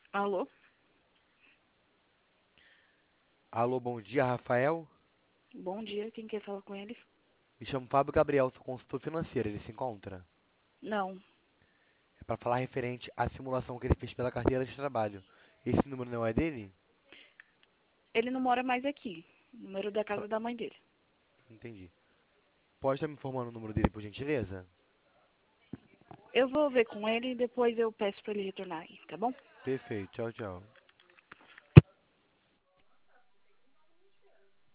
Alô? Alô, bom dia, Rafael. Bom dia, quem quer falar com ele? Me chamo Fábio Gabriel, sou consultor financeiro. Ele se encontra? Não, É para falar referente à simulação que ele fez pela carteira de trabalho. Esse número não é dele? ele não mora mais aqui. Número da Só- casa da mãe dele. Entendi. Pode estar me informando o número dele, por gentileza? Eu vou ver com ele e depois eu peço pra ele retornar aí, tá bom? Perfeito, tchau, tchau.